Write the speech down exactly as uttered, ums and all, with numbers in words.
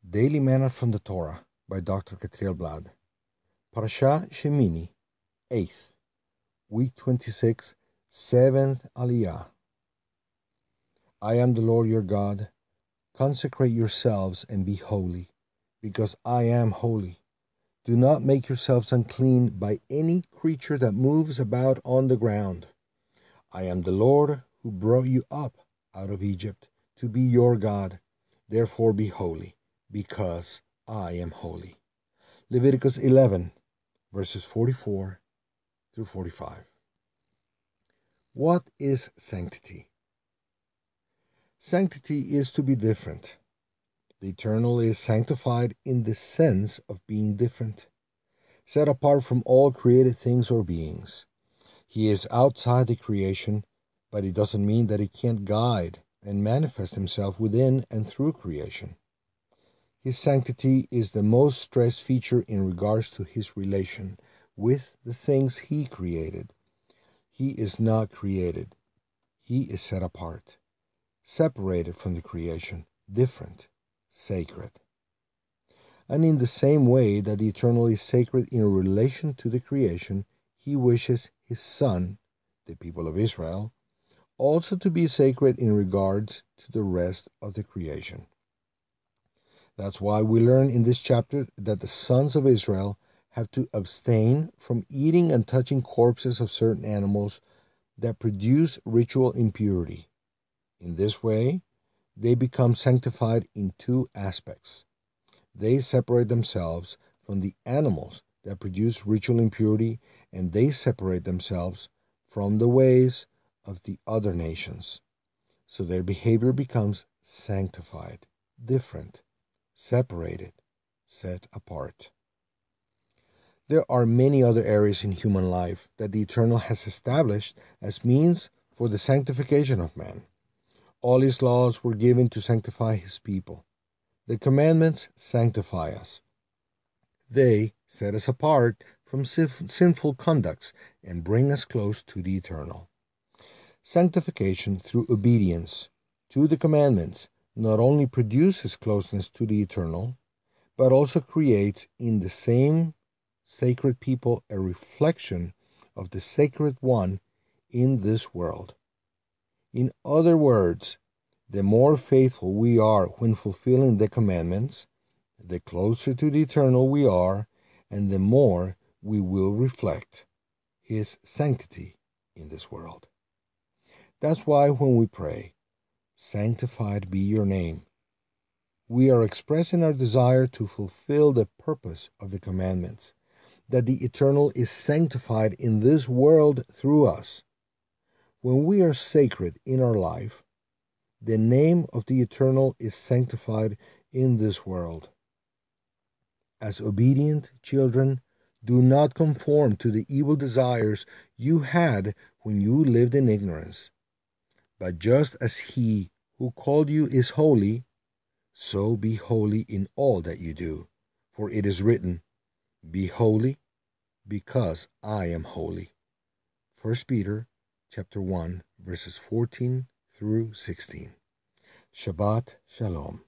Daily Manna from the Torah by Doctor Catriel Blad. Parashat Shemini, eighth, week twenty-six, seventh Aliyah. I am the Lord your God. Consecrate yourselves and be holy, because I am holy. Do not make yourselves unclean by any creature that moves about on the ground. I am the Lord who brought you up out of Egypt to be your God. Therefore be holy, because I am holy. Leviticus eleven, verses forty-four through forty-five. What is sanctity? Sanctity is to be different. The Eternal is sanctified in the sense of being different, set apart from all created things or beings. He is outside the creation, but it doesn't mean that he can't guide and manifest himself within and through creation. His sanctity is the most stressed feature in regards to his relation with the things he created. He is not created. He is set apart, separated from the creation, different, sacred. And in the same way that the Eternal is sacred in relation to the creation, he wishes his Son, the people of Israel, also to be sacred in regards to the rest of the creation. That's why we learn in this chapter that the sons of Israel have to abstain from eating and touching corpses of certain animals that produce ritual impurity. In this way, they become sanctified in two aspects. They separate themselves from the animals that produce ritual impurity, and they separate themselves from the ways of the other nations. So their behavior becomes sanctified, different, separated, set apart. There are many other areas in human life that the Eternal has established as means for the sanctification of man. All his laws were given to sanctify his people. The commandments sanctify us. They set us apart from sinful conducts and bring us close to the Eternal. Sanctification through obedience to the commandments not only produces closeness to the Eternal, but also creates in the same sacred people a reflection of the Sacred One in this world. In other words, the more faithful we are when fulfilling the commandments, the closer to the Eternal we are, and the more we will reflect His sanctity in this world. That's why when we pray, "Sanctified be your name," we are expressing our desire to fulfill the purpose of the commandments, that the Eternal is sanctified in this world through us. When we are sacred in our life, the name of the Eternal is sanctified in this world. As obedient children, do not conform to the evil desires you had when you lived in ignorance. But just as He who called you is holy, so be holy in all that you do. For it is written, "Be holy, because I am holy." First Peter chapter one, verses fourteen through sixteen. Shabbat Shalom.